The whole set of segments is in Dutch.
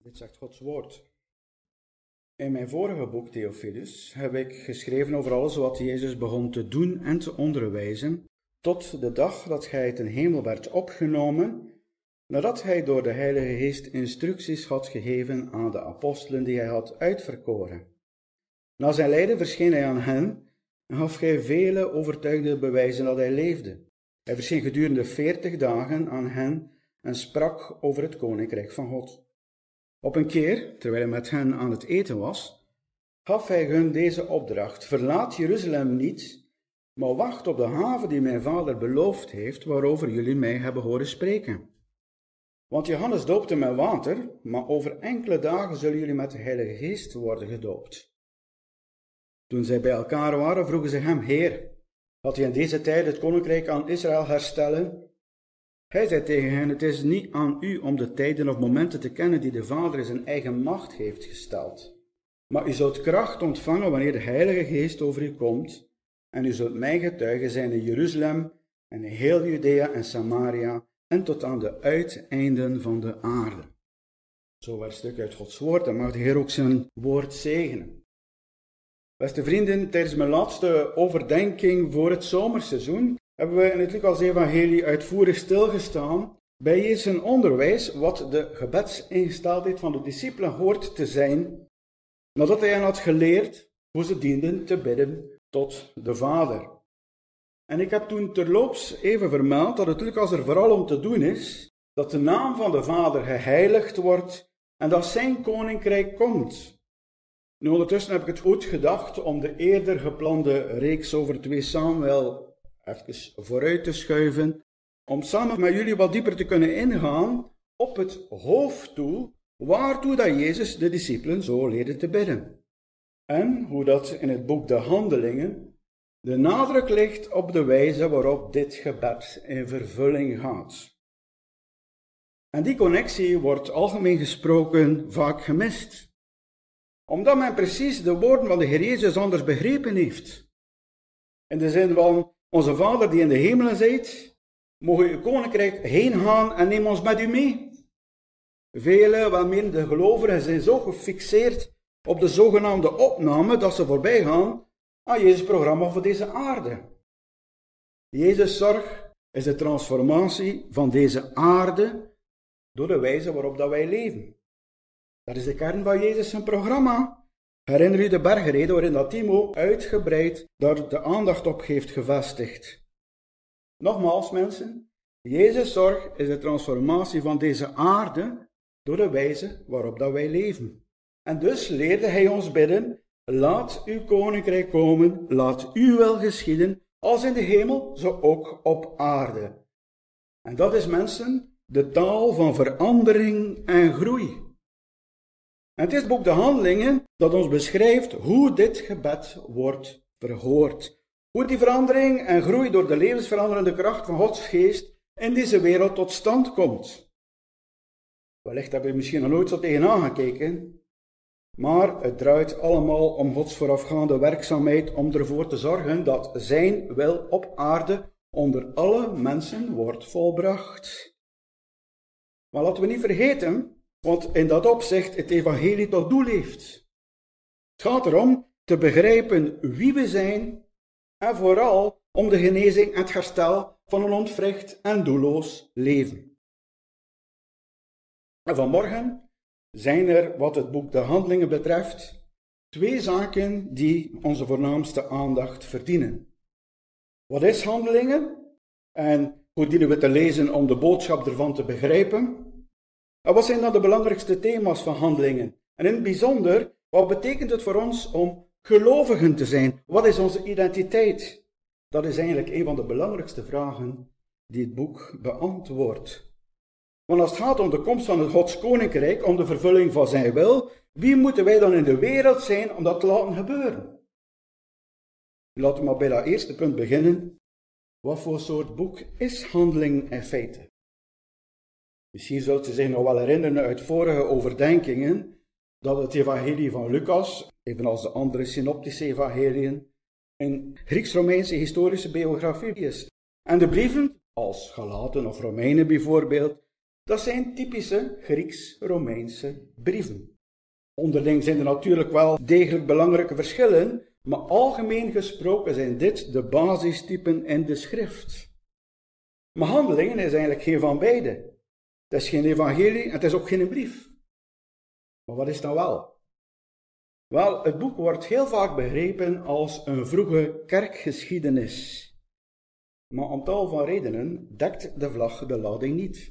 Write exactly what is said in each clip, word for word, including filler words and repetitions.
Dit zegt Gods woord. In mijn vorige boek, Theophilus, heb ik geschreven over alles wat Jezus begon te doen en te onderwijzen, tot de dag dat hij ten hemel werd opgenomen, nadat hij door de Heilige Geest instructies had gegeven aan de apostelen die hij had uitverkoren. Na zijn lijden verscheen hij aan hen en gaf hij vele overtuigende bewijzen dat hij leefde. Hij verscheen gedurende veertig dagen aan hen en sprak over het koninkrijk van God. Op een keer, terwijl hij met hen aan het eten was, gaf hij hun deze opdracht: verlaat Jeruzalem niet, maar wacht op de haven die mijn vader beloofd heeft, waarover jullie mij hebben horen spreken. Want Johannes doopte met water, maar over enkele dagen zullen jullie met de Heilige Geest worden gedoopt. Toen zij bij elkaar waren, vroegen ze hem: Heer, gaat hij in deze tijd het koninkrijk aan Israël herstellen? Hij zei tegen hen: het is niet aan u om de tijden of momenten te kennen die de Vader in zijn eigen macht heeft gesteld. Maar u zult kracht ontvangen wanneer de Heilige Geest over u komt, en u zult mijn getuigen zijn in Jeruzalem en in heel Judea en Samaria en tot aan de uiteinden van de aarde. Zo werd een stuk uit Gods woord, en mag de Heer ook zijn woord zegenen. Beste vrienden, tijdens mijn laatste overdenking voor het zomerseizoen hebben we in het Lucas-evangelie uitvoerig stilgestaan bij Jezus' onderwijs wat de gebedsingesteldheid van de discipelen hoort te zijn, nadat hij hen had geleerd hoe ze dienden te bidden tot de Vader. En ik heb toen terloops even vermeld dat het Lucas er vooral om te doen is dat de naam van de Vader geheiligd wordt en dat zijn koninkrijk komt. Nu ondertussen heb ik het goed gedacht om de eerder geplande reeks over twee Samuel even vooruit te schuiven, om samen met jullie wat dieper te kunnen ingaan op het hoofddoel waartoe dat Jezus de discipelen zo leerde te bidden. En hoe dat in het boek De Handelingen de nadruk ligt op de wijze waarop dit gebed in vervulling gaat. En die connectie wordt algemeen gesproken vaak gemist, omdat men precies de woorden van de Heer Jezus anders begrepen heeft. In de zin van: onze Vader die in de hemelen zijt, mogen uw koninkrijk heen gaan en neem ons met u mee. Vele, wel meer de gelovigen, zijn zo gefixeerd op de zogenaamde opname dat ze voorbij gaan aan Jezus' programma voor deze aarde. Jezus' zorg is de transformatie van deze aarde door de wijze waarop dat wij leven. Dat is de kern van Jezus' zijn programma. Herinner u de bergreden waarin dat Timo uitgebreid daar de aandacht op heeft gevestigd. Nogmaals mensen, Jezus' zorg is de transformatie van deze aarde door de wijze waarop dat wij leven. En dus leerde hij ons bidden: laat uw koninkrijk komen, laat uw wil geschieden, als in de hemel, zo ook op aarde. En dat is mensen de taal van verandering en groei. En het is het boek De Handelingen dat ons beschrijft hoe dit gebed wordt verhoord. Hoe die verandering en groei door de levensveranderende kracht van Gods geest in deze wereld tot stand komt. Wellicht hebben we misschien nog nooit zo tegenaan gekeken, maar het draait allemaal om Gods voorafgaande werkzaamheid om ervoor te zorgen dat zijn wil op aarde onder alle mensen wordt volbracht. Maar laten we niet vergeten, want in dat opzicht het evangelie tot doel heeft. Het gaat erom te begrijpen wie we zijn en vooral om de genezing en het herstel van een ontwricht en doelloos leven. En vanmorgen zijn er, wat het boek De Handelingen betreft, twee zaken die onze voornaamste aandacht verdienen. Wat is Handelingen? En hoe dienen we te lezen om de boodschap ervan te begrijpen? En wat zijn dan de belangrijkste thema's van Handelingen? En in het bijzonder, wat betekent het voor ons om gelovigen te zijn? Wat is onze identiteit? Dat is eigenlijk een van de belangrijkste vragen die het boek beantwoordt. Want als het gaat om de komst van het Gods koninkrijk, om de vervulling van zijn wil, wie moeten wij dan in de wereld zijn om dat te laten gebeuren? Laten we maar bij dat eerste punt beginnen. Wat voor soort boek is Handelingen in feite? Misschien zult u zich nog wel herinneren uit vorige overdenkingen dat het evangelie van Lucas, evenals de andere synoptische evangeliën, een Grieks-Romeinse historische biografie is. En de brieven, als Galaten of Romeinen bijvoorbeeld, Dat zijn typische Grieks-Romeinse brieven. Onderling zijn er natuurlijk wel degelijk belangrijke verschillen, maar algemeen gesproken zijn dit de basistypen in de schrift. Maar Handelingen is eigenlijk geen van beide. Het is geen evangelie en het is ook geen brief. Maar wat is dan wel? Wel, het boek wordt heel vaak begrepen als een vroege kerkgeschiedenis. Maar om tal van redenen dekt de vlag de lading niet.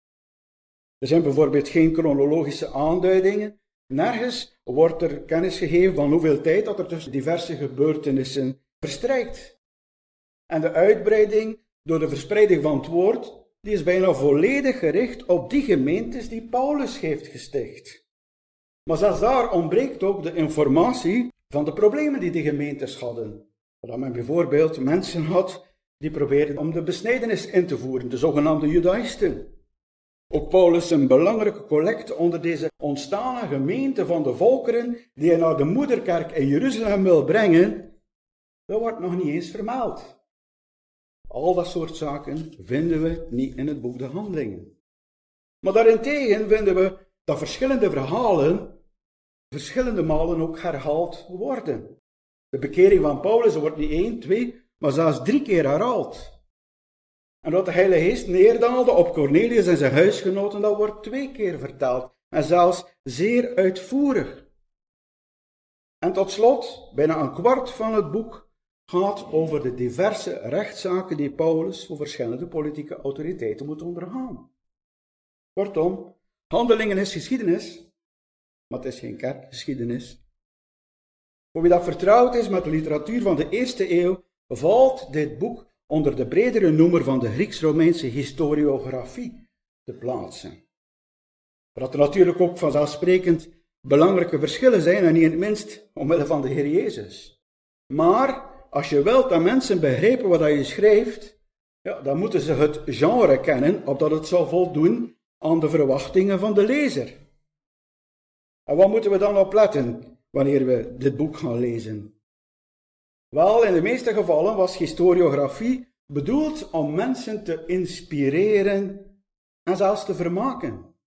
Er zijn bijvoorbeeld geen chronologische aanduidingen. Nergens wordt er kennis gegeven van hoeveel tijd dat er tussen diverse gebeurtenissen verstrijkt. En de uitbreiding door de verspreiding van het woord, die is bijna volledig gericht op die gemeentes die Paulus heeft gesticht. Maar zelfs daar ontbreekt ook de informatie van de problemen die die gemeentes hadden. Dat men bijvoorbeeld mensen had die probeerden om de besnijdenis in te voeren, de zogenaamde Judaïsten. Ook Paulus een belangrijke collecte onder deze ontstane gemeente van de volkeren die hij naar de moederkerk in Jeruzalem wil brengen, dat wordt nog niet eens vermeld. Al dat soort zaken vinden we niet in het boek de Handelingen. Maar daarentegen vinden we dat verschillende verhalen verschillende malen ook herhaald worden. De bekering van Paulus wordt niet één, twee, maar zelfs drie keer herhaald. En dat de Heilige Geest neerdaalde op Cornelius en zijn huisgenoten, dat wordt twee keer verteld. En zelfs zeer uitvoerig. En tot slot, bijna een kwart van het boek gaat over de diverse rechtszaken die Paulus voor verschillende politieke autoriteiten moet ondergaan. Kortom, Handelingen is geschiedenis, maar het is geen kerkgeschiedenis. Voor wie dat vertrouwd is met de literatuur van de eerste eeuw, valt dit boek onder de bredere noemer van de Grieks-Romeinse historiografie te plaatsen. Dat er natuurlijk ook vanzelfsprekend belangrijke verschillen zijn, en niet in het minst omwille van de Heer Jezus. Maar als je wilt dat mensen begrijpen wat je schrijft, ja, dan moeten ze het genre kennen, opdat het zal voldoen aan de verwachtingen van de lezer. En wat moeten we dan op letten wanneer we dit boek gaan lezen? Wel, in de meeste gevallen was historiografie bedoeld om mensen te inspireren en zelfs te vermaken.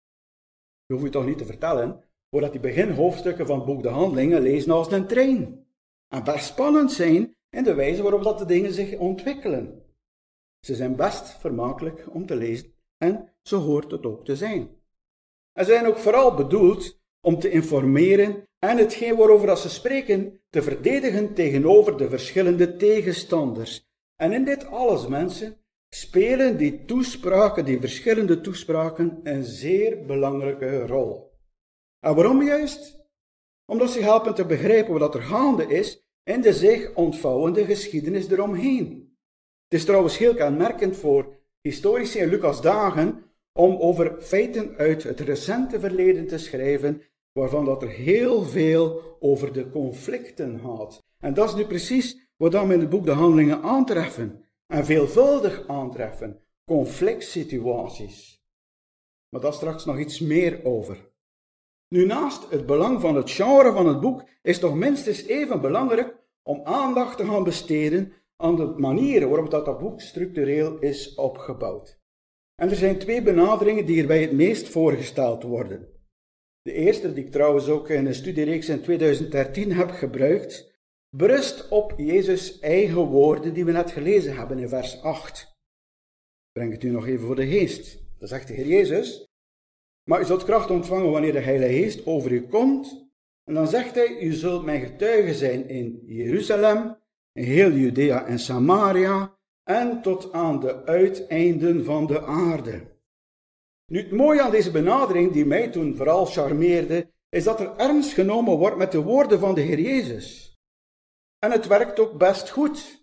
Je hoeft je toch niet te vertellen, voordat die beginhoofdstukken van het boek de Handelingen lezen als een trein. En best spannend zijn in de wijze waarop dat de dingen zich ontwikkelen. Ze zijn best vermakelijk om te lezen en zo hoort het ook te zijn. En ze zijn ook vooral bedoeld om te informeren en hetgeen waarover dat ze spreken te verdedigen tegenover de verschillende tegenstanders. En in dit alles, mensen, spelen die toespraken, die verschillende toespraken, een zeer belangrijke rol. En waarom juist? Omdat ze helpen te begrijpen wat er gaande is in de zich ontvouwende geschiedenis eromheen. Het is trouwens heel kenmerkend voor historici in Lucas' dagen om over feiten uit het recente verleden te schrijven, waarvan dat er heel veel over de conflicten gaat. En dat is nu precies wat we in het boek de Handelingen aantreffen. En veelvuldig aantreffen. Conflictsituaties. Maar daar straks nog iets meer over. Nu, naast het belang van het genre van het boek, is toch minstens even belangrijk om aandacht te gaan besteden aan de manieren waarop dat, dat boek structureel is opgebouwd. En er zijn twee benaderingen die hierbij het meest voorgesteld worden. De eerste, die ik trouwens ook in een studiereeks in tweeduizend dertien heb gebruikt, berust op Jezus' eigen woorden die we net gelezen hebben in vers acht. Breng het u nog even voor de geest. Dat zegt de Heer Jezus. Maar u zult kracht ontvangen wanneer de Heilige Geest over u komt. En dan zegt hij, u zult mijn getuige zijn in Jeruzalem, in heel Judea en Samaria en tot aan de uiteinden van de aarde. Nu, het mooie aan deze benadering, die mij toen vooral charmeerde, is dat er ernst genomen wordt met de woorden van de Heer Jezus. En het werkt ook best goed.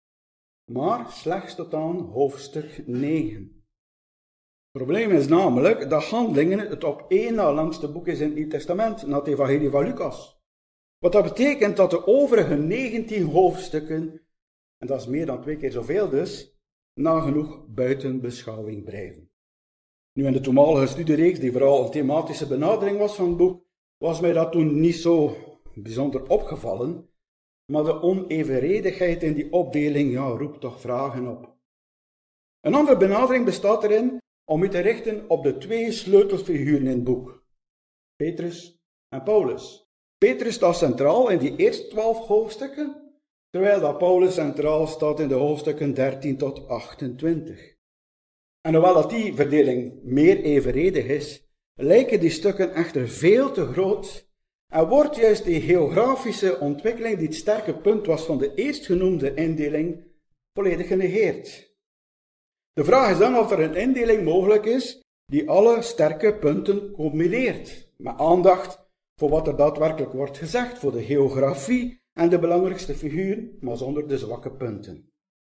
Maar slechts tot aan hoofdstuk negen. Het probleem is namelijk dat Handelingen het op één na langste boek is in het Nieuw Testament, na het Evangelie van Lucas. Wat dat betekent dat de overige negentien hoofdstukken, en dat is meer dan twee keer zoveel dus, nagenoeg buiten beschouwing blijven. Nu, in de toenmalige studiereeks, die vooral een thematische benadering was van het boek, was mij dat toen niet zo bijzonder opgevallen, maar de onevenredigheid in die opdeling, ja, roept toch vragen op. Een andere benadering bestaat erin om u te richten op de twee sleutelfiguren in het boek. Petrus en Paulus. Petrus staat centraal in die eerste twaalf hoofdstukken, terwijl dat Paulus centraal staat in de hoofdstukken dertien tot achtentwintig. En hoewel dat die verdeling meer evenredig is, lijken die stukken echter veel te groot en wordt juist die geografische ontwikkeling, die het sterke punt was van de eerstgenoemde indeling, volledig genegeerd. De vraag is dan of er een indeling mogelijk is die alle sterke punten combineert, met aandacht voor wat er daadwerkelijk wordt gezegd, voor de geografie en de belangrijkste figuren, maar zonder de zwakke punten.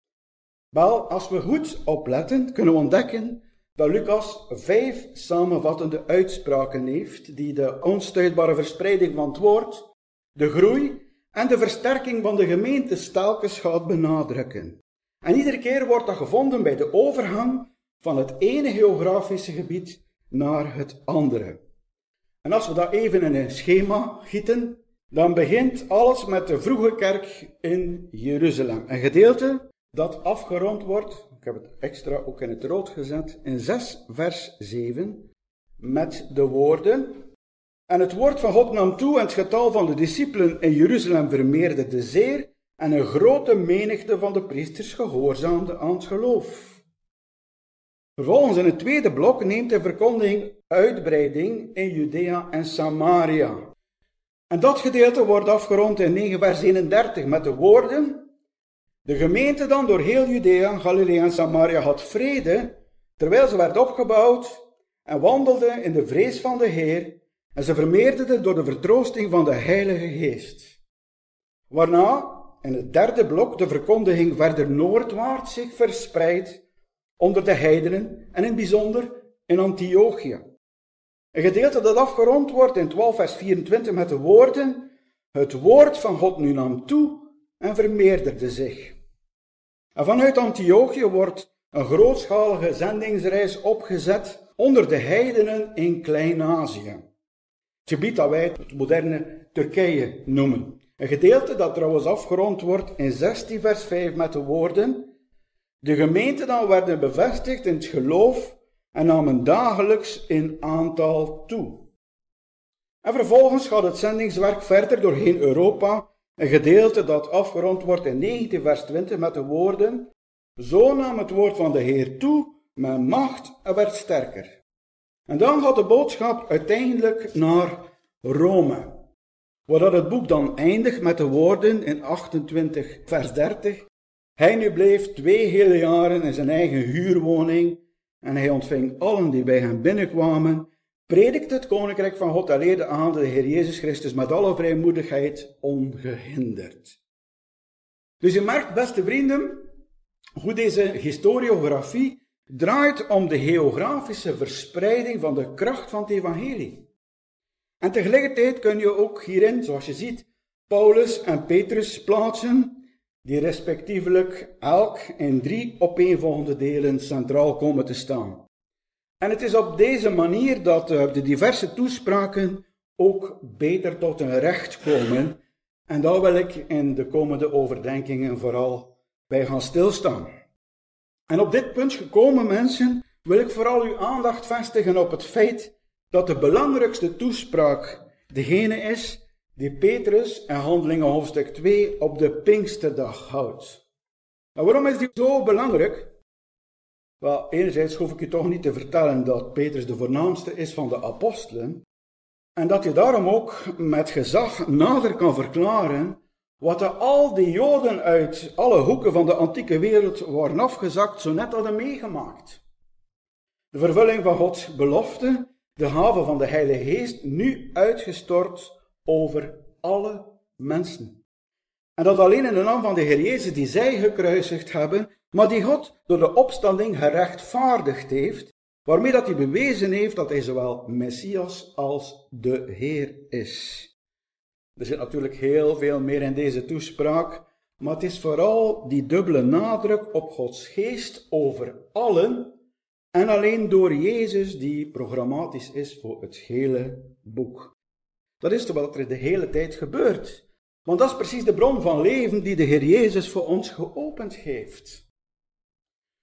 Wel, als we goed opletten, kunnen we ontdekken dat Lucas vijf samenvattende uitspraken heeft, die de onstuitbare verspreiding van het woord, de groei en de versterking van de gemeente telkens gaat benadrukken. En iedere keer wordt dat gevonden bij de overgang van het ene geografische gebied naar het andere. En als we dat even in een schema gieten, dan begint alles met de vroege kerk in Jeruzalem. Een gedeelte dat afgerond wordt, ik heb het extra ook in het rood gezet, in zes vers zeven, met de woorden: en het woord van God nam toe en het getal van de discipelen in Jeruzalem vermeerderde zeer, en een grote menigte van de priesters gehoorzaamde aan het geloof. Vervolgens in het tweede blok neemt de verkondiging uitbreiding in Judea en Samaria. En dat gedeelte wordt afgerond in negen vers eenendertig met de woorden: de gemeente dan door heel Judea, Galilea en Samaria had vrede, terwijl ze werd opgebouwd en wandelde in de vrees van de Heer, en ze vermeerderde door de vertroosting van de Heilige Geest. Waarna in het derde blok de verkondiging verder noordwaarts zich verspreidt onder de heidenen en in het bijzonder in Antiochië. Een gedeelte dat afgerond wordt in twaalf vers vierentwintig met de woorden: het woord van God nu nam toe en vermeerderde zich. En vanuit Antiochië wordt een grootschalige zendingsreis opgezet onder de heidenen in Klein-Azië. Het gebied dat wij het moderne Turkije noemen. Een gedeelte dat trouwens afgerond wordt in zestien vers vijf met de woorden: de gemeenten dan werden bevestigd in het geloof en namen dagelijks in aantal toe. En vervolgens gaat het zendingswerk verder doorheen Europa, een gedeelte dat afgerond wordt in negentien vers twintig met de woorden: zo nam het woord van de Heer toe, met macht en werd sterker. En dan gaat de boodschap uiteindelijk naar Rome, waar het boek dan eindigt met de woorden in achtentwintig vers dertig: hij nu bleef twee hele jaren in zijn eigen huurwoning en hij ontving allen die bij hem binnenkwamen, predikte het koninkrijk van God en leerde aan de Heer Jezus Christus met alle vrijmoedigheid ongehinderd. Dus je merkt, beste vrienden, hoe deze historiografie draait om de geografische verspreiding van de kracht van het evangelie. En tegelijkertijd kun je ook hierin, zoals je ziet, Paulus en Petrus plaatsen, die respectievelijk elk in drie opeenvolgende delen centraal komen te staan. En het is op deze manier dat de diverse toespraken ook beter tot hun recht komen. En daar wil ik in de komende overdenkingen vooral bij gaan stilstaan. En op dit punt gekomen, mensen, wil ik vooral uw aandacht vestigen op het feit dat de belangrijkste toespraak degene is die Petrus in Handelingen hoofdstuk twee op de Pinksterdag houdt. Maar waarom is die zo belangrijk? Wel, enerzijds hoef ik u toch niet te vertellen dat Petrus de voornaamste is van de apostelen, en dat je daarom ook met gezag nader kan verklaren wat er al die Joden uit alle hoeken van de antieke wereld waren afgezakt zo net hadden meegemaakt. De vervulling van Gods belofte, de gave van de Heilige Geest, nu uitgestort over alle mensen. En dat alleen in de naam van de Heer Jezus die zij gekruisigd hebben, maar die God door de opstanding gerechtvaardigd heeft, waarmee dat hij bewezen heeft dat hij zowel Messias als de Heer is. Er zit natuurlijk heel veel meer in deze toespraak, maar het is vooral die dubbele nadruk op Gods geest over allen en alleen door Jezus die programmatisch is voor het hele boek. Dat is toch wat er de hele tijd gebeurt. Want dat is precies de bron van leven die de Heer Jezus voor ons geopend heeft.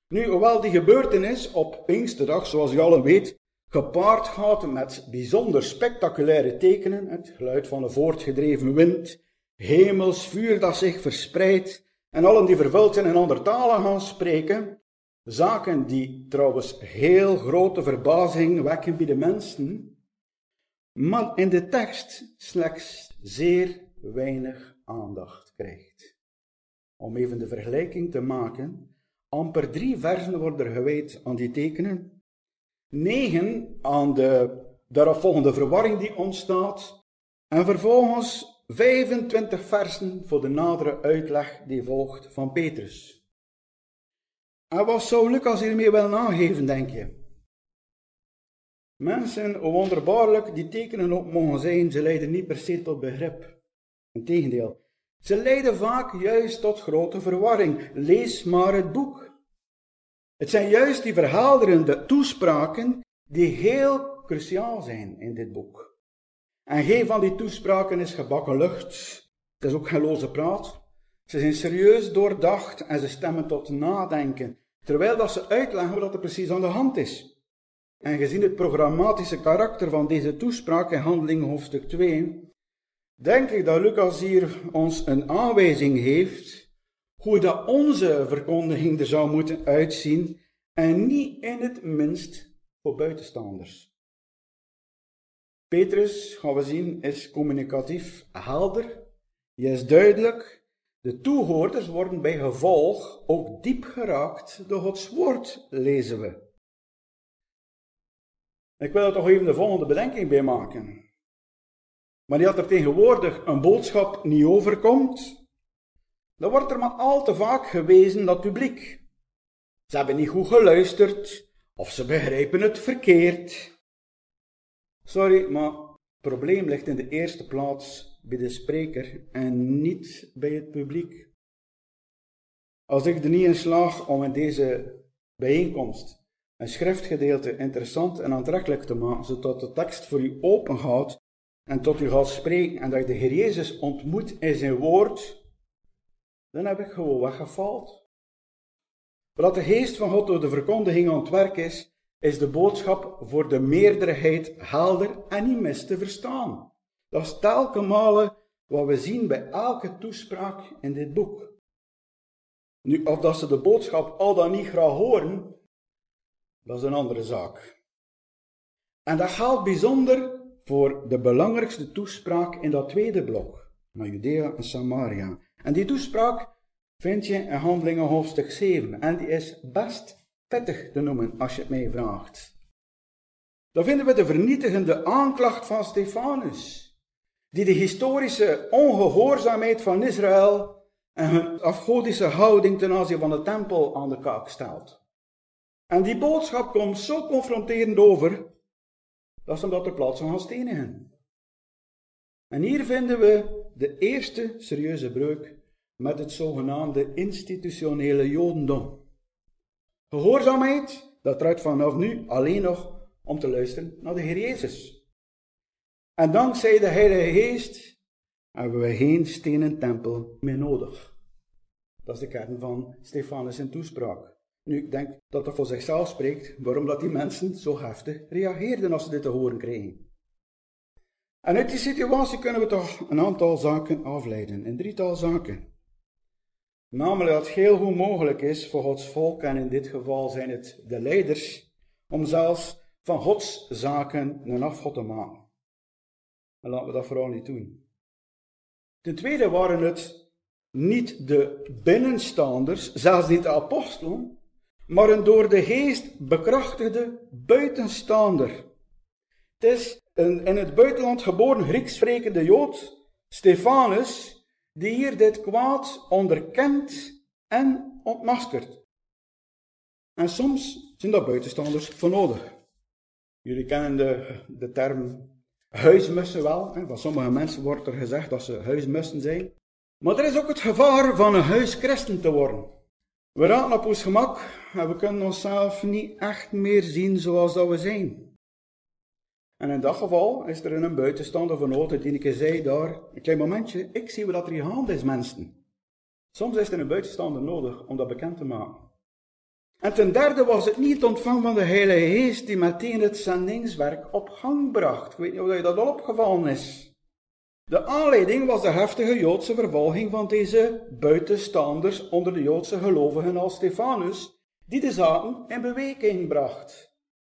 Nu, hoewel die gebeurtenis op Pinksterdag, zoals u allen weet, gepaard gaat met bijzonder spectaculaire tekenen, het geluid van een voortgedreven wind, hemels vuur dat zich verspreidt, en allen die vervuld zijn in andere talen gaan spreken, zaken die trouwens heel grote verbazing wekken bij de mensen, maar in de tekst slechts zeer weinig aandacht krijgt. Om even de vergelijking te maken, amper drie versen worden er gewijd aan die tekenen, negen aan de daaropvolgende verwarring die ontstaat, en vervolgens vijfentwintig versen voor de nadere uitleg die volgt van Petrus. En wat zou Lucas hiermee wel nageven, denk je? Mensen, hoe wonderbaarlijk die tekenen ook mogen zijn, ze leiden niet per se tot begrip. Integendeel, ze leiden vaak juist tot grote verwarring. Lees maar het boek. Het zijn juist die verhelderende toespraken die heel cruciaal zijn in dit boek. En geen van die toespraken is gebakken lucht. Het is ook geen loze praat. Ze zijn serieus doordacht en ze stemmen tot nadenken, terwijl dat ze uitleggen wat er precies aan de hand is. En gezien het programmatische karakter van deze toespraak in Handelingen hoofdstuk twee, denk ik dat Lucas hier ons een aanwijzing heeft hoe dat onze verkondiging er zou moeten uitzien en niet in het minst voor buitenstaanders. Petrus, gaan we zien, is communicatief helder, hij is duidelijk. De toehoorders worden bij gevolg ook diep geraakt door Gods woord, lezen we. Ik wil er toch even de volgende bedenking bij maken. Wanneer er tegenwoordig een boodschap niet overkomt, dan wordt er maar al te vaak gewezen naar het publiek. Ze hebben niet goed geluisterd, of ze begrijpen het verkeerd. Sorry, maar het probleem ligt in de eerste plaats bij de spreker en niet bij het publiek. Als ik er niet in slaag om in deze bijeenkomst een schriftgedeelte interessant en aantrekkelijk te maken, zodat de tekst voor u open gaat en tot u gaat spreken en dat je de Heer Jezus ontmoet in zijn woord, dan heb ik gewoon weggefaald. Wat de geest van God door de verkondiging aan het werk is, is de boodschap voor de meerderheid helder en niet mis te verstaan. Dat is telkens malen wat we zien bij elke toespraak in dit boek. Nu, of dat ze de boodschap al dan niet graag horen, dat is een andere zaak. En dat geldt bijzonder voor de belangrijkste toespraak in dat tweede blok, naar Judea en Samaria. En die toespraak vind je in Handelingen hoofdstuk zeven. En die is best pittig te noemen, als je het mij vraagt. Dan vinden we de vernietigende aanklacht van Stefanus, die de historische ongehoorzaamheid van Israël en hun afgodische houding ten aanzien van de tempel aan de kaak stelt. En die boodschap komt zo confronterend over, dat ze hem dat ter plaatse gaan stenigen. En hier vinden we de eerste serieuze breuk met het zogenaamde institutionele jodendom. Gehoorzaamheid, dat draait vanaf nu alleen nog om te luisteren naar de Heer Jezus. En dankzij de Heilige Geest hebben we geen stenen tempel meer nodig. Dat is de kern van Stefanus' in toespraak. Nu, ik denk dat dat voor zichzelf spreekt, waarom dat die mensen zo heftig reageerden als ze dit te horen kregen. En uit die situatie kunnen we toch een aantal zaken afleiden, een drietal zaken. Namelijk dat het heel goed mogelijk is voor Gods volk, en in dit geval zijn het de leiders, om zelfs van Gods zaken een afgod te maken. En laten we dat vooral niet doen. Ten tweede waren het niet de binnenstaanders, zelfs niet de apostelen, maar een door de geest bekrachtigde buitenstaander. Het is een in het buitenland geboren Grieks sprekende Jood, Stefanus, die hier dit kwaad onderkent en ontmaskert. En soms zijn daar buitenstaanders voor nodig. Jullie kennen de, de term huismussen wel. Hè? Van sommige mensen wordt er gezegd dat ze huismussen zijn. Maar er is ook het gevaar van een huischristen te worden. We raken op ons gemak en we kunnen onszelf niet echt meer zien zoals dat we zijn. En in dat geval is er een buitenstaander voor nodig die ik zei daar, een klein momentje, ik zie wat er hier gaande is, mensen. Soms is er een buitenstaander nodig om dat bekend te maken. En ten derde was het niet het ontvang van de Heilige Geest die meteen het zendingswerk op gang bracht. Ik weet niet of je dat al opgevallen is. De aanleiding was de heftige Joodse vervolging van deze buitenstaanders onder de Joodse gelovigen als Stefanus, die de zaken in beweging bracht.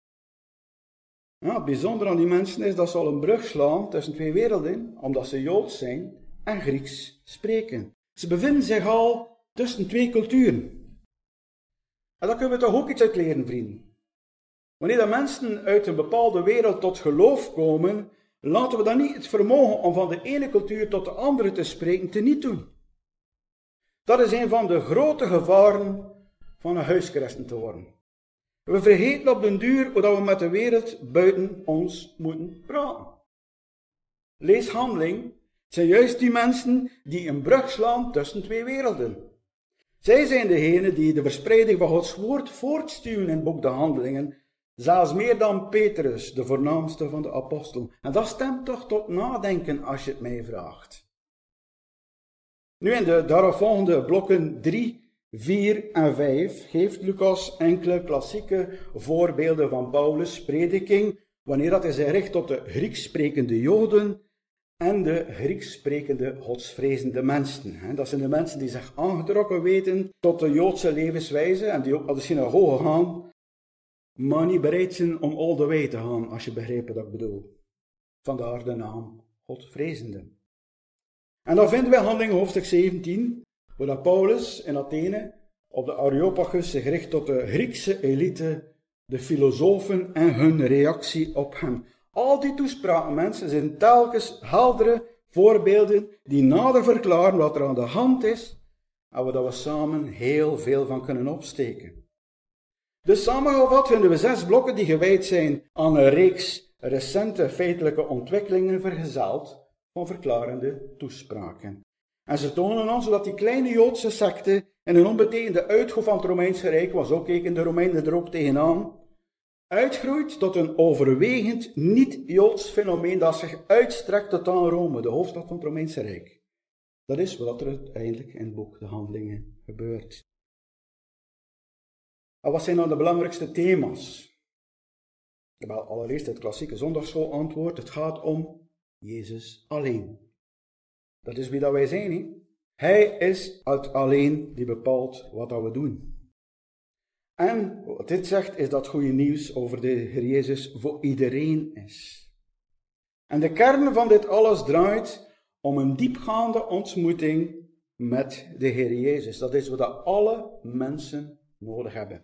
Ja, het bijzondere aan die mensen is dat ze al een brug slaan tussen twee werelden, omdat ze Joods zijn en Grieks spreken. Ze bevinden zich al tussen twee culturen. En daar kunnen we toch ook iets uit leren, vrienden. Wanneer de mensen uit een bepaalde wereld tot geloof komen, laten we dan niet het vermogen om van de ene cultuur tot de andere te spreken teniet doen. Dat is een van de grote gevaren van een huischristen te worden. We vergeten op den duur hoe we met de wereld buiten ons moeten praten. Lees Handeling. Het zijn juist die mensen die een brug slaan tussen twee werelden. Zij zijn degenen die de verspreiding van Gods woord voortstuwen in het boek De Handelingen, zelfs meer dan Petrus, de voornaamste van de apostelen. En dat stemt toch tot nadenken als je het mij vraagt. Nu in de daaropvolgende blokken drie, vier en vijf geeft Lucas enkele klassieke voorbeelden van Paulus' prediking, wanneer dat hij zich richt tot de Grieks sprekende Joden en de Grieks sprekende godsvrezende mensen. Dat zijn de mensen die zich aangetrokken weten tot de Joodse levenswijze en die ook naar de synagoge gaan, maar niet bereid zijn om all the way te gaan, als je begrijpt wat ik bedoel. Vandaar de naam Godvrezende. En dan vinden we Handelingen hoofdstuk zeventien, waar Paulus in Athene op de Areopagus zich richt tot de Griekse elite, de filosofen en hun reactie op hem. Al die toespraken, mensen, zijn telkens heldere voorbeelden die nader verklaren wat er aan de hand is en waar we samen heel veel van kunnen opsteken. Dus samengevat vinden we zes blokken die gewijd zijn aan een reeks recente feitelijke ontwikkelingen vergezeld van verklarende toespraken. En ze tonen ons dat die kleine Joodse secte in een onbetekende uitgroei van het Romeinse Rijk, was ook keken de Romeinen er ook tegenaan, uitgroeit tot een overwegend niet-Joods fenomeen dat zich uitstrekt tot aan Rome, de hoofdstad van het Romeinse Rijk. Dat is wat er uiteindelijk in het boek De Handelingen gebeurt. En wat zijn dan de belangrijkste thema's? Wel, allereerst het klassieke zondagschoolantwoord. Het gaat om Jezus alleen. Dat is wie dat wij zijn. He? Hij is het alleen die bepaalt wat dat we doen. En wat dit zegt is dat goede nieuws over de Heer Jezus voor iedereen is. En de kern van dit alles draait om een diepgaande ontmoeting met de Heer Jezus. Dat is wat alle mensen nodig hebben.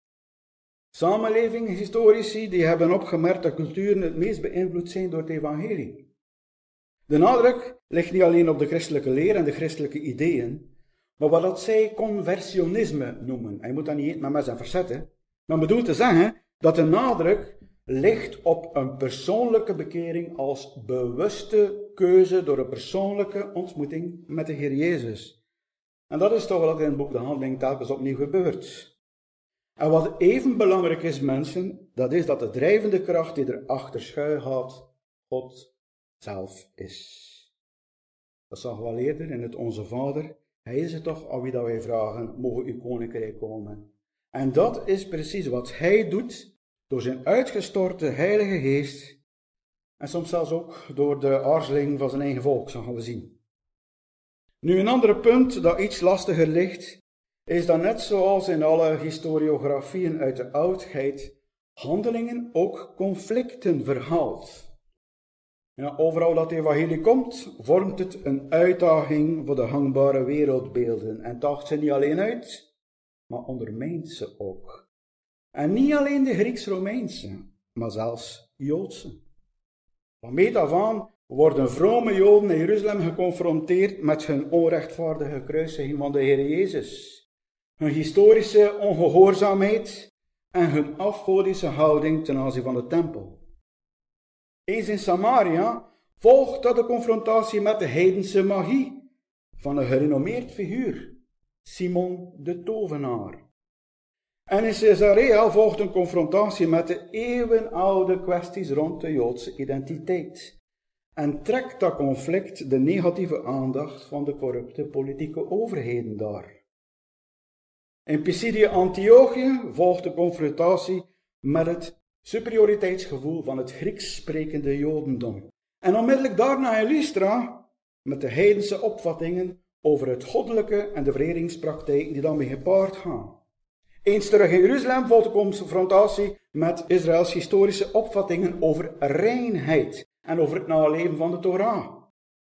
Samenlevingshistorici die hebben opgemerkt dat culturen het meest beïnvloed zijn door het evangelie. De nadruk ligt niet alleen op de christelijke leer en de christelijke ideeën, maar wat dat zij conversionisme noemen. En je moet dat niet met mes en verzetten. Maar bedoelt te zeggen dat de nadruk ligt op een persoonlijke bekering als bewuste keuze door een persoonlijke ontmoeting met de Heer Jezus. En dat is toch wat in het boek De Handelingen telkens opnieuw gebeurt. En wat even belangrijk is, mensen, dat is dat de drijvende kracht die erachter schuil gaat, God zelf is. Dat zag we al eerder in het Onze Vader. Hij is het toch aan wie dat wij vragen, mogen uw koninkrijk komen. En dat is precies wat hij doet door zijn uitgestorte Heilige Geest en soms zelfs ook door de aarzeling van zijn eigen volk, zo gaan we zien. Nu een ander punt dat iets lastiger ligt, is dat net zoals in alle historiografieën uit de oudheid, Handelingen ook conflicten verhaalt. Ja, overal dat evangelie komt, vormt het een uitdaging voor de gangbare wereldbeelden. En daagt ze niet alleen uit, maar ondermijnt ze ook. En niet alleen de Grieks-Romeinse, maar zelfs Joodse. Van meet af aan worden vrome Joden in Jeruzalem geconfronteerd met hun onrechtvaardige kruisiging van de Heer Jezus, hun historische ongehoorzaamheid en hun afgodische houding ten aanzien van de tempel. Eens in Samaria volgt dat de confrontatie met de heidense magie van een gerenommeerd figuur, Simon de tovenaar. En in Caesarea volgt een confrontatie met de eeuwenoude kwesties rond de Joodse identiteit. En trekt dat conflict de negatieve aandacht van de corrupte politieke overheden daar. In Pisidië Antiochië volgt de confrontatie met het superioriteitsgevoel van het Grieks sprekende Jodendom. En onmiddellijk daarna in Lystra met de heidense opvattingen over het goddelijke en de vereringspraktijk die daarmee gepaard gaan. Eens terug in Jeruzalem volgt de confrontatie met Israëls historische opvattingen over reinheid en over het naleven van de Torah.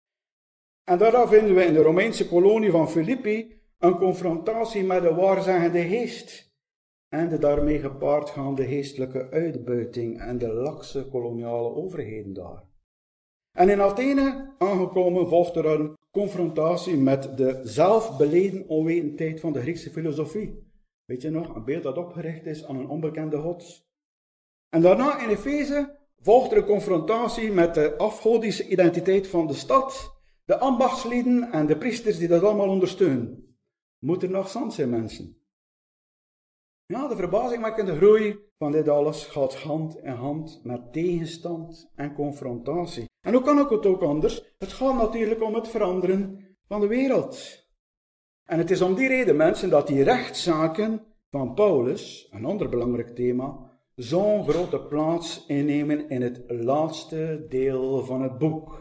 En daarna vinden we in de Romeinse kolonie van Filippi een confrontatie met de waarzeggende geest en de daarmee gepaard gaande geestelijke uitbuiting en de lakse koloniale overheden daar. En in Athene aangekomen volgt er een confrontatie met de zelfbeleden onwetendheid van de Griekse filosofie. Weet je nog, een beeld dat opgericht is aan een onbekende god. En daarna in Efeze volgt er een confrontatie met de afgodische identiteit van de stad, de ambachtslieden en de priesters die dat allemaal ondersteunen. Moet er nog zand zijn, mensen? Ja, de verbazingwekkende groei van dit alles gaat hand in hand met tegenstand en confrontatie. En hoe kan ik het ook anders? Het gaat natuurlijk om het veranderen van de wereld. En het is om die reden, mensen, dat die rechtszaken van Paulus, een ander belangrijk thema, zo'n grote plaats innemen in het laatste deel van het boek.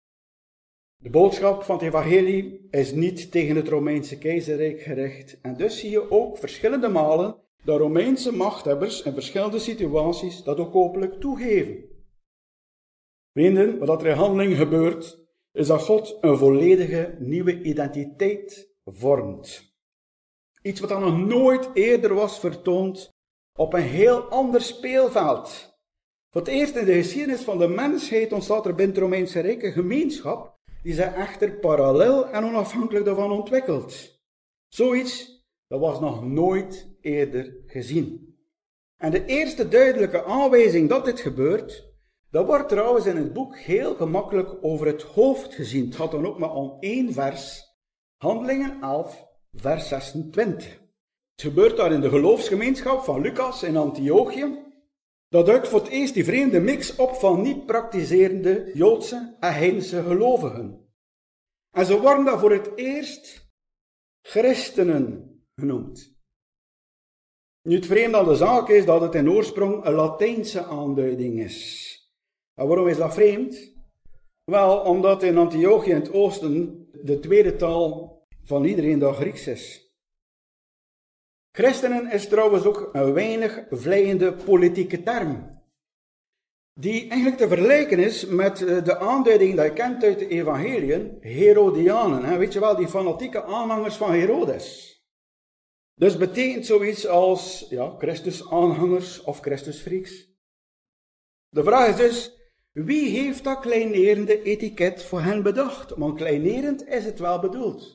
De boodschap van het evangelie is niet tegen het Romeinse keizerrijk gericht. En dus zie je ook verschillende malen dat Romeinse machthebbers in verschillende situaties dat ook openlijk toegeven. Vrienden, wat er in handeling gebeurt, is dat God een volledige nieuwe identiteit vormt. Iets wat dan nog nooit eerder was vertoond op een heel ander speelveld. Voor het eerst in de geschiedenis van de mensheid ontstaat er binnen het Romeinse Rijk een gemeenschap die zich echter parallel en onafhankelijk daarvan ontwikkelt. Zoiets, dat was nog nooit eerder gezien. En de eerste duidelijke aanwijzing dat dit gebeurt, dat wordt trouwens in het boek heel gemakkelijk over het hoofd gezien. Het gaat dan ook maar om één vers, Handelingen elf, vers zesentwintig. Het gebeurt daar in de geloofsgemeenschap van Lucas in Antiochië. Dat duikt voor het eerst die vreemde mix op van niet praktiserende Joodse en heidense gelovigen. En ze worden daar voor het eerst christenen genoemd. Nu, het vreemde aan de zaak is dat het in oorsprong een Latijnse aanduiding is. En waarom is dat vreemd? Wel, omdat in Antiochië in het oosten de tweede taal van iedereen dat Grieks is. Christenen is trouwens ook een weinig vleiende politieke term, die eigenlijk te vergelijken is met de aanduiding die je kent uit de evangeliën, Herodianen. Hè? Weet je wel, die fanatieke aanhangers van Herodes. Dus betekent zoiets als ja, Christus-aanhangers of Christus-freaks. De vraag is dus, wie heeft dat kleinerende etiket voor hen bedacht? Want kleinerend is het wel bedoeld.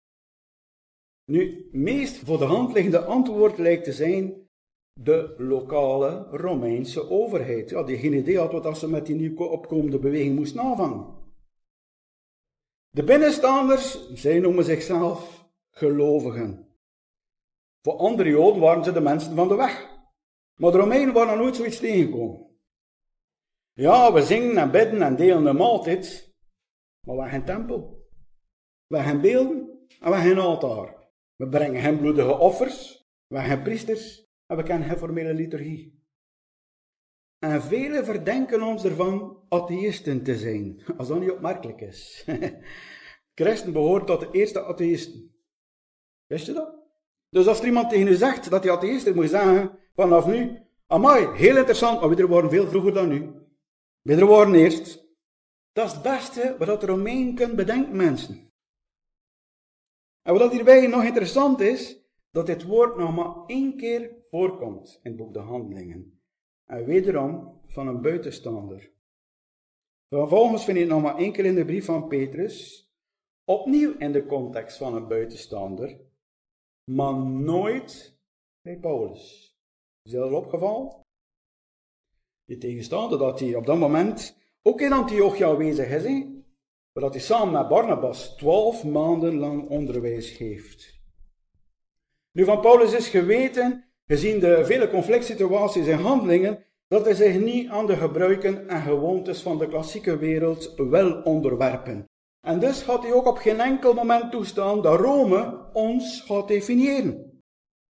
Nu, meest voor de hand liggende antwoord lijkt te zijn de lokale Romeinse overheid. Ja, die geen idee had wat ze met die nieuw opkomende beweging moest aanvangen. De binnenstaanders, zij noemen zichzelf gelovigen. Voor andere Joden waren ze de mensen van de weg. Maar de Romeinen waren er nooit zoiets tegengekomen. Ja, we zingen en bidden en delen de maaltijd, maar we hebben geen tempel. We hebben beelden en we hebben geen altaar. We brengen geen bloedige offers, we hebben geen priesters en we kennen geen formele liturgie. En velen verdenken ons ervan atheïsten te zijn, als dat niet opmerkelijk is. Christen behoort tot de eerste atheïsten. Wist je dat? Dus als er iemand tegen u zegt dat hij atheïst is, moet je zeggen, vanaf nu, amai, heel interessant, maar we worden veel vroeger dan nu. We worden eerst. Dat is het beste wat de Romein kunt bedenken, mensen. En wat hierbij nog interessant is, dat dit woord nog maar één keer voorkomt in het boek De Handelingen. En wederom van een buitenstaander. Vervolgens vind je het nog maar één keer in de brief van Petrus, opnieuw in de context van een buitenstaander, maar nooit bij Paulus. Is dat al opgevallen? Die tegenstander dat hij op dat moment ook in Antiochië aanwezig is, hè? Maar dat hij samen met Barnabas twaalf maanden lang onderwijs geeft. Nu, van Paulus is geweten, gezien de vele conflict situaties en handelingen, dat hij zich niet aan de gebruiken en gewoontes van de klassieke wereld wil onderwerpen. En dus gaat hij ook op geen enkel moment toestaan dat Rome ons gaat definiëren.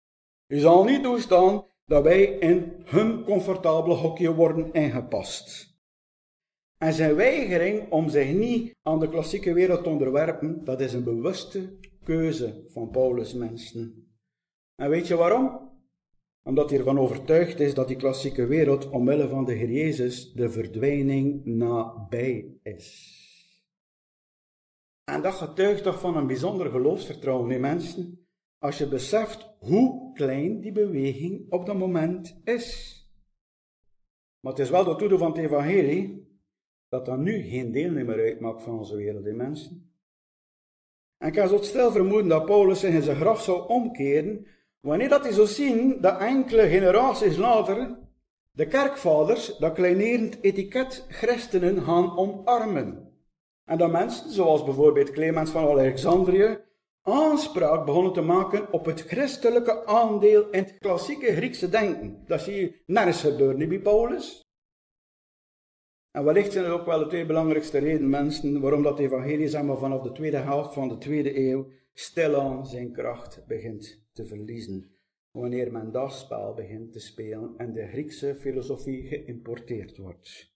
U zal niet toestaan dat wij in hun comfortabele hokje worden ingepast. En zijn weigering om zich niet aan de klassieke wereld te onderwerpen, dat is een bewuste keuze van Paulus' mensen. En weet je waarom? Omdat hij ervan overtuigd is dat die klassieke wereld omwille van de Heer Jezus de verdwijning nabij is. En dat getuigt toch van een bijzonder geloofsvertrouwen in mensen, als je beseft hoe klein die beweging op dat moment is. Maar het is wel de toedoen van het evangelie, dat dat nu geen deel meer uitmaakt van onze wereld in mensen. En ik kan zo stil vermoeden dat Paulus zich in zijn graf zou omkeren, wanneer dat hij zou zien dat enkele generaties later de kerkvaders dat kleinerend etiket christenen gaan omarmen. En dat mensen, zoals bijvoorbeeld Clemens van Alexandrië, aanspraak begonnen te maken op het christelijke aandeel in het klassieke Griekse denken. Dat zie je nergens gebeuren, niet bij Paulus. En wellicht zijn het ook wel de twee belangrijkste redenen, mensen, waarom dat evangelie zeg maar, vanaf de tweede helft van de tweede eeuw stilaan zijn kracht begint te verliezen. Wanneer men dat spel begint te spelen en de Griekse filosofie geïmporteerd wordt.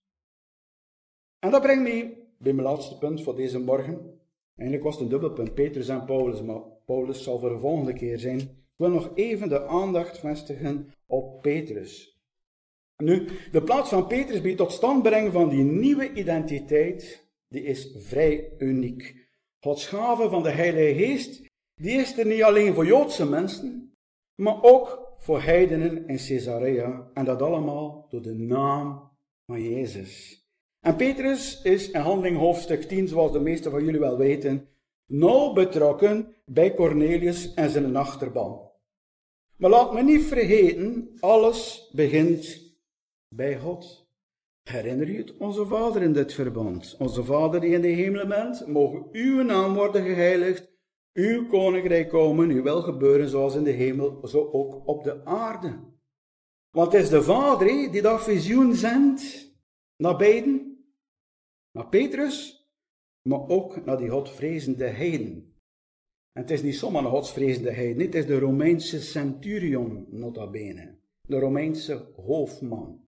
En dat brengt me bij mijn laatste punt voor deze morgen. Eigenlijk was het een dubbelpunt, Petrus en Paulus, maar Paulus zal voor de volgende keer zijn. Ik wil nog even de aandacht vestigen op Petrus. Nu, de plaats van Petrus bij tot stand brengen van die nieuwe identiteit, die is vrij uniek. Gods gave van de Heilige Geest, die is er niet alleen voor Joodse mensen, maar ook voor heidenen in Caesarea. En dat allemaal door de naam van Jezus. En Petrus is in Handelingen hoofdstuk tien, zoals de meesten van jullie wel weten, nauw betrokken bij Cornelius en zijn achterban. Maar laat me niet vergeten, alles begint bij God. Herinner je het, onze Vader in dit verband? Onze Vader die in de hemelen bent, mogen uw naam worden geheiligd, uw koninkrijk komen, uw wil gebeuren zoals in de hemel, zo ook op de aarde. Want het is de Vader die dat visioen zendt naar beiden. Naar Petrus, maar ook naar die godvrezende heiden. En het is niet zomaar een godsvrezende heiden, het is de Romeinse centurion, nota bene. De Romeinse hoofdman.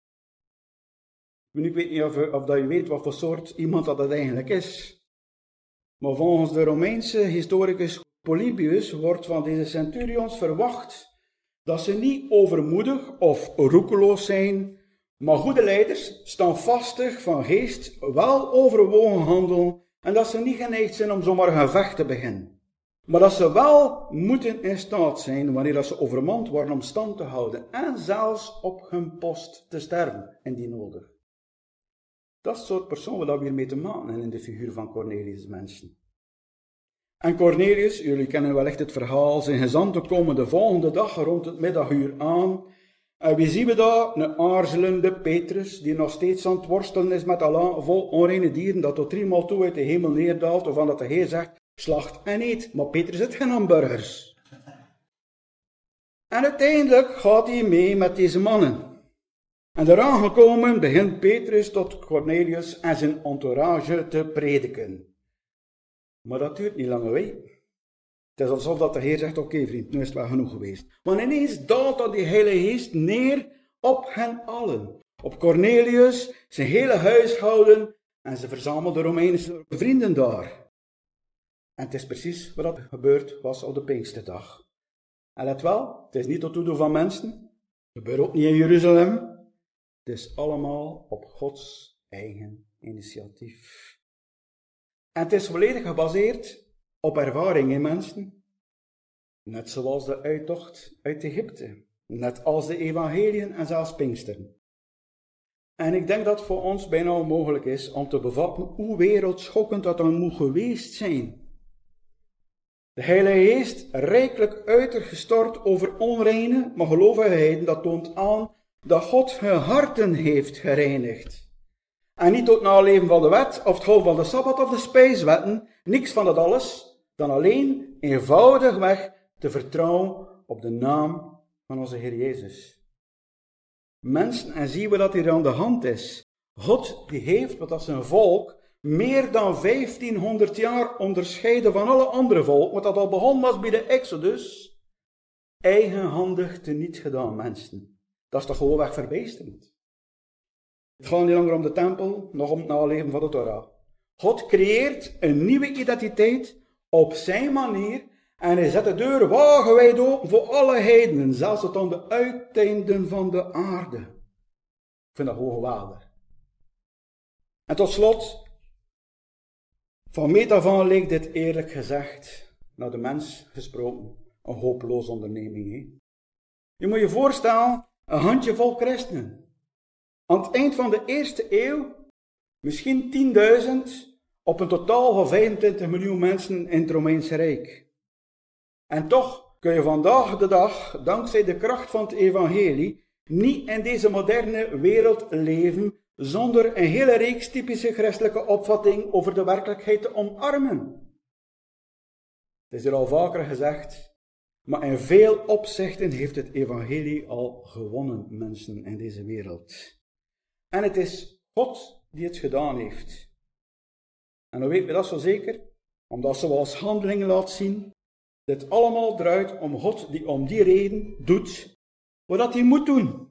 Ik weet niet of, of dat je weet wat voor soort iemand dat het eigenlijk is. Maar volgens de Romeinse historicus Polybius wordt van deze centurions verwacht dat ze niet overmoedig of roekeloos zijn, maar goede leiders, standvastig van geest, wel overwogen handelen en dat ze niet geneigd zijn om zomaar een gevecht te beginnen. Maar dat ze wel moeten in staat zijn, wanneer dat ze overmand worden, om stand te houden en zelfs op hun post te sterven, indien nodig. Dat is het soort persoon waar we hiermee te maken hebben in de figuur van Cornelius' mensen. En Cornelius, jullie kennen wellicht het verhaal, zijn gezanten komen de volgende dag rond het middaguur aan. En wie zien we daar? Een aarzelende Petrus, die nog steeds aan het worstelen is met Allah, vol onreine dieren, dat tot driemaal toe uit de hemel neerdaalt, of aan dat de Heer zegt, slacht en eet. Maar Petrus heeft geen hamburgers. En uiteindelijk gaat hij mee met deze mannen. En eraan gekomen begint Petrus tot Cornelius en zijn entourage te prediken. Maar dat duurt niet lange wij. Het is alsof dat de Heer zegt, oké okay, vriend, nu is het wel genoeg geweest. Want ineens daalt dat die Heilige Geest neer op hen allen. Op Cornelius, zijn hele huishouden en ze verzamelden de Romeinse vrienden daar. En het is precies wat er gebeurd was op de Pinksterdag. En let wel, het is niet tot toedoen van mensen. Het gebeurt ook niet in Jeruzalem. Het is allemaal op Gods eigen initiatief. En het is volledig gebaseerd op ervaring in mensen. Net zoals de uittocht uit Egypte. Net als de evangeliën en zelfs Pinksteren. En ik denk dat het voor ons bijna onmogelijk is om te bevatten hoe wereldschokkend dat dan moet geweest zijn. De Heilige Geest rijkelijk uitgestort over onreine, maar gelovige heiden, dat toont aan dat God hun harten heeft gereinigd. En niet tot naleven van de wet, of het houden van de Sabbat of de spijswetten, niks van dat alles, dan alleen eenvoudigweg te vertrouwen op de naam van onze Heer Jezus. Mensen, en zien we dat hier aan de hand is. God die heeft, wat als zijn volk, meer dan vijftienhonderd jaar onderscheiden van alle andere volken, wat dat al begonnen was bij de Exodus. eigenhandig teniet gedaan, mensen. Dat is toch gewoon weg verbijsterend. Het gaat niet langer om de tempel, nog om het naleven van de Torah. God creëert een nieuwe identiteit op zijn manier en hij zet de deur wagenwijd open voor alle heidenen, zelfs tot aan de uiteinden van de aarde. Ik vind dat gewoon geweldig. En tot slot, van meet af aan leek dit eerlijk gezegd, naar de mens gesproken, een hopeloze onderneming. He? Je moet je voorstellen, een handjevol christenen. Aan het eind van de eerste eeuw, misschien tienduizend, op een totaal van vijfentwintig miljoen mensen in het Romeinse Rijk. En toch kun je vandaag de dag, dankzij de kracht van het evangelie, niet in deze moderne wereld leven zonder een hele reeks typische christelijke opvatting over de werkelijkheid te omarmen. Het is er al vaker gezegd, maar in veel opzichten heeft het evangelie al gewonnen, mensen, in deze wereld. En het is God die het gedaan heeft. En dan weten we dat zo zeker, omdat zoals Handelingen laat zien, dit allemaal draait om God die om die reden doet wat hij moet doen.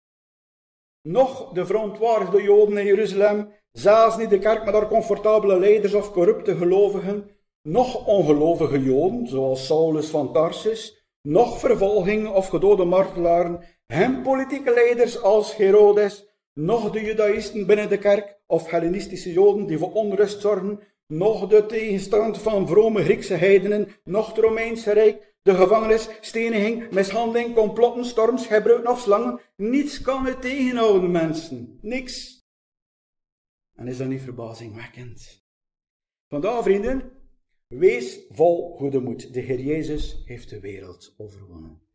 Nog de verontwaardigde Joden in Jeruzalem, zelfs niet de kerk met haar comfortabele leiders of corrupte gelovigen, nog ongelovige Joden, zoals Saulus van Tarsus, nog vervolgingen of gedode martelaren, hem politieke leiders als Herodes, nog de judaïsten binnen de kerk of Hellenistische Joden die voor onrust zorgen, nog de tegenstand van vrome Griekse heidenen, nog het Romeinse Rijk, de gevangenis, steniging, mishandeling, complotten, storms, gebruiken of slangen. Niets kan het tegenhouden, mensen. Niks. En is dat niet verbazingwekkend? Vandaar, vrienden, wees vol goede moed. De Heer Jezus heeft de wereld overwonnen.